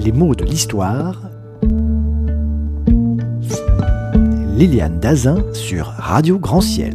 Les mots de l'histoire. Liliane Dazin sur Radio Grand Ciel.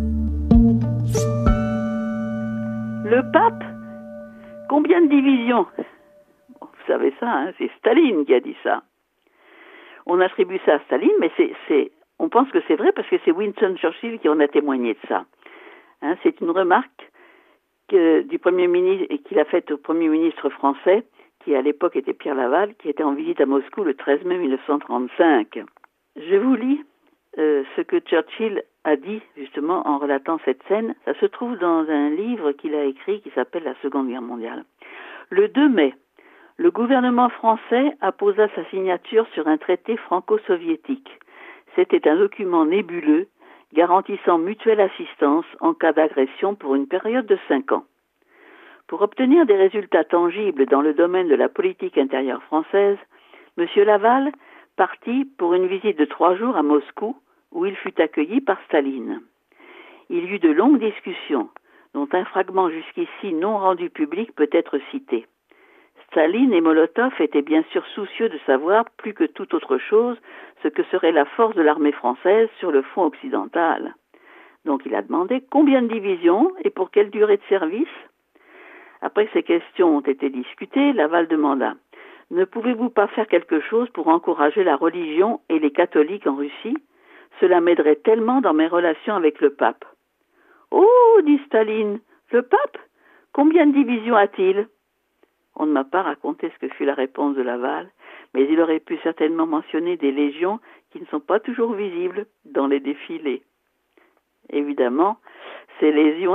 Le pape? Combien de divisions? Vous savez ça, hein, c'est Staline qui a dit ça. On attribue ça à Staline, mais on pense que c'est vrai parce que c'est Winston Churchill qui en a témoigné de ça. Hein, c'est une remarque du Premier ministre et qu'il a faite au Premier ministre français, qui à l'époque était Pierre Laval, qui était en visite à Moscou le 13 mai 1935. Je vous lis ce que Churchill a dit justement en relatant cette scène. Ça se trouve dans un livre qu'il a écrit qui s'appelle La Seconde Guerre mondiale. Le 2 mai, le gouvernement français apposa sa signature sur un traité franco-soviétique. C'était un document nébuleux garantissant mutuelle assistance en cas d'agression pour une période de 5 ans. Pour obtenir des résultats tangibles dans le domaine de la politique intérieure française, M. Laval partit pour une visite de 3 jours à Moscou, où il fut accueilli par Staline. Il y eut de longues discussions, dont un fragment jusqu'ici non rendu public peut être cité. Staline et Molotov étaient bien sûr soucieux de savoir, plus que toute autre chose, ce que serait la force de l'armée française sur le front occidental. Donc il a demandé combien de divisions et pour quelle durée de service. Après que ces questions ont été discutées, Laval demanda « Ne pouvez-vous pas faire quelque chose pour encourager la religion et les catholiques en Russie ? Cela m'aiderait tellement dans mes relations avec le pape. »« Oh, dit Staline, le pape ? Combien de divisions a-t-il » On ne m'a pas raconté ce que fut la réponse de Laval, mais il aurait pu certainement mentionner des légions qui ne sont pas toujours visibles dans les défilés. Évidemment, ces légions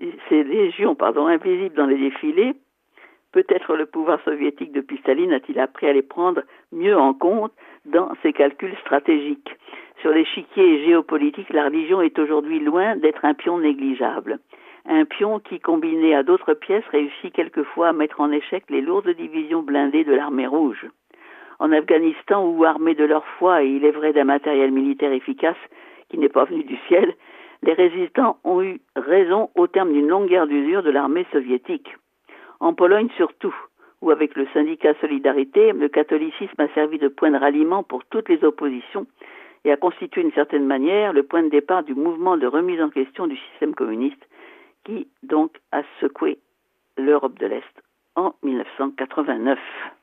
invisibles dans les défilés, peut-être le pouvoir soviétique depuis Staline a-t-il appris à les prendre mieux en compte dans ses calculs stratégiques. Sur l'échiquier géopolitique, la religion est aujourd'hui loin d'être un pion négligeable. Un pion qui, combiné à d'autres pièces, réussit quelquefois à mettre en échec les lourdes divisions blindées de l'armée rouge. En Afghanistan, où armés de leur foi et il est vrai d'un matériel militaire efficace qui n'est pas venu du ciel, les résistants ont eu raison au terme d'une longue guerre d'usure de l'armée soviétique. En Pologne surtout, où avec le syndicat Solidarité, le catholicisme a servi de point de ralliement pour toutes les oppositions et a constitué d'une certaine manière le point de départ du mouvement de remise en question du système communiste qui donc a secoué l'Europe de l'Est en 1989.